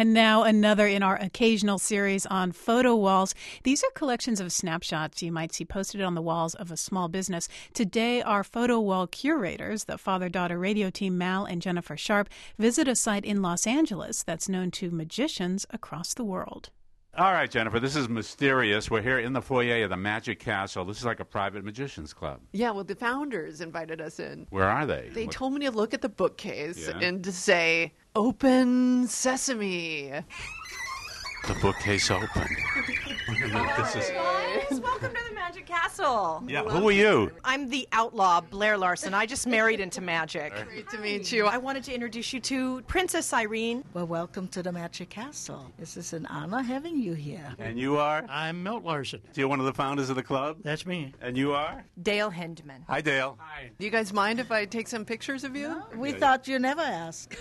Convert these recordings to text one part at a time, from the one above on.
And now another in our occasional series on photo walls. These are collections of snapshots you might see posted on the walls of a small business. Today, our photo wall curators, the father-daughter radio team Mal and Jennifer Sharp, visit a site in Los Angeles that's known to magicians across the world. All right, Jennifer, this is mysterious. We're here in the foyer of the Magic Castle. This is like a private magician's club. Yeah, well, the founders invited us in. Where are they? They told me to look at the bookcase and to say, "Open sesame." The bookcase opened. Guys, welcome to the Magic Castle. Yeah, who are you? I'm the outlaw, Blair Larson. I just married into magic. Great to meet you. I wanted to introduce you to Princess Irene. Well, welcome to the Magic Castle. This is an honor having you here. And you are? I'm Milt Larson. You're one of the founders of the club? That's me. And you are? Dale Hindman. Hi, Dale. Hi. Do you guys mind if I take some pictures of you? We thought you never ask.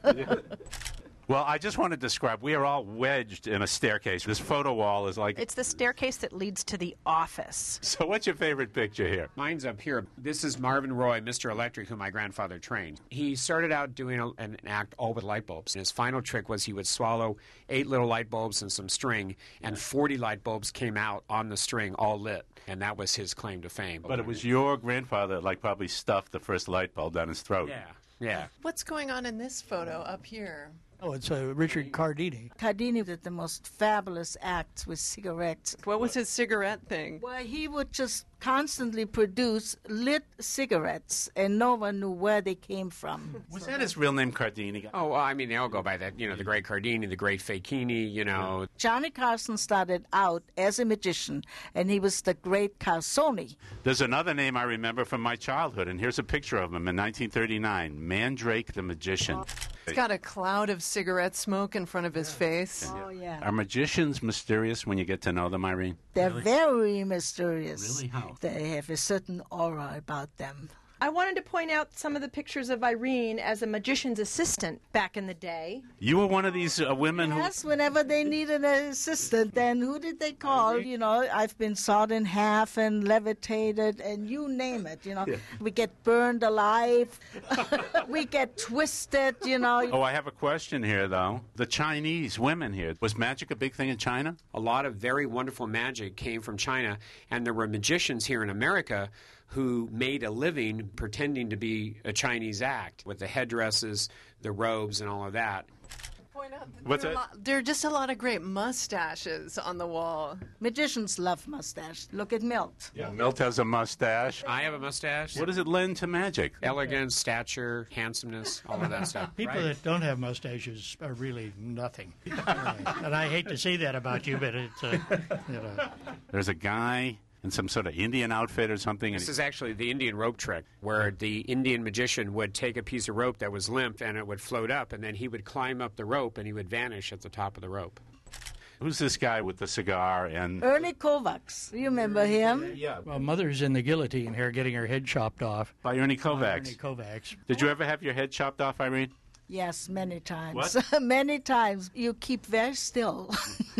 Well, I just want to describe, we are all wedged in a staircase. This photo wall is like... It's the staircase that leads to the office. So what's your favorite picture here? Mine's up here. This is Marvin Roy, Mr. Electric, who my grandfather trained. He started out doing an act all with light bulbs. And his final trick was he would swallow 8 little light bulbs and some string, and 40 light bulbs came out on the string, all lit. And that was his claim to fame. But it was your grandfather that probably stuffed the first light bulb down his throat. Yeah. What's going on in this photo up here? Oh, it's Richard Cardini. Cardini did the most fabulous acts with cigarettes. What was his cigarette thing? Well, he would just constantly produce lit cigarettes, and no one knew where they came from. Was that his real name, Cardini? Oh, well, I mean, they all go by that. You know, the great Cardini, the great Facchini, you know. Johnny Carson started out as a magician, and he was the great Carsoni. There's another name I remember from my childhood, and here's a picture of him in 1939, Mandrake the Magician. He's got a cloud of cigarette smoke in front of his face. Oh, yeah. Are magicians mysterious when you get to know them, Irene? They're very mysterious. Really? How? They have a certain aura about them. I wanted to point out some of the pictures of Irene as a magician's assistant back in the day. You were one of these women who... Yes, whenever they needed an assistant, then who did they call? You know, I've been sawed in half and levitated and you name it, you know. Yeah. We get burned alive. We get twisted, you know. Oh, I have a question here, though. The Chinese women here, was magic a big thing in China? A lot of very wonderful magic came from China, and there were magicians here in America who made a living pretending to be a Chinese act with the headdresses, the robes, and all of that. Point out that What's that? there are just a lot of great mustaches on the wall. Magicians love mustache. Look at Milt. Yeah, Milt has a mustache. I have a mustache. What does it lend to magic? Elegance, stature, handsomeness, all of that stuff. People that don't have mustaches are really nothing. And I hate to say that about you, but it's, you know. There's a guy in some sort of Indian outfit or something. This is actually the Indian rope trick, where the Indian magician would take a piece of rope that was limp and it would float up, and then he would climb up the rope and he would vanish at the top of the rope. Who's this guy with the cigar and... Ernie Kovacs. You remember him? Yeah. Well, Mother's in the guillotine here getting her head chopped off. By Ernie Kovacs. Ernie Kovacs. Did you ever have your head chopped off, Irene? Yes, many times. What? Many times. You keep very still.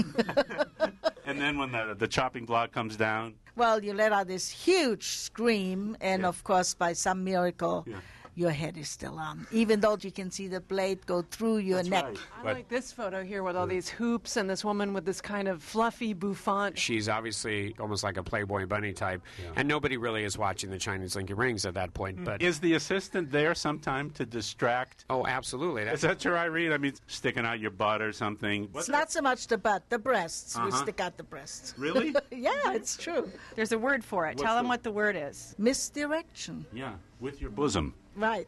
And then when the chopping block comes down? Well, you let out this huge scream, and of course, by some miracle, your head is still on, even though you can see the blade go through your neck. Right. I like this photo here with all these hoops and this woman with this kind of fluffy bouffant. She's obviously almost like a Playboy bunny type, and nobody really is watching the Chinese Linky Rings at that point. But Is the assistant there sometime to distract? oh, absolutely. Is that true, Irene? I mean, sticking out your butt or something? It's not so much the butt, the breasts. We stick out the breasts. Really? Yeah, it's true. There's a word for it. Tell them what the word is. Misdirection. Yeah, with your bosom. Right.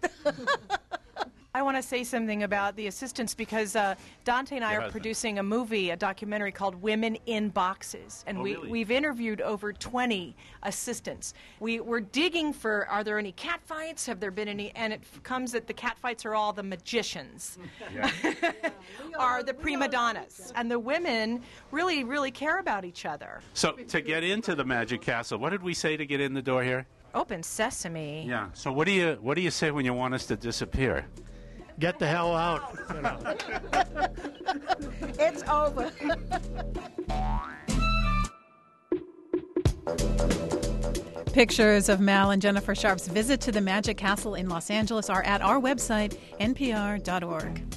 I want to say something about the assistants because Dante and I are producing a movie, a documentary called Women in Boxes. And we've interviewed over 20 assistants. We're digging for, are there any cat fights? Have there been any? And it comes that the cat fights are all the magicians, are the prima donnas. And the women really, really care about each other. So to get into the Magic Castle, what did we say to get in the door here? Open sesame. Yeah. So what do you say when you want us to disappear? Get the hell out. You know. It's over. Pictures of Mal and Jennifer Sharp's visit to the Magic Castle in Los Angeles are at our website, npr.org.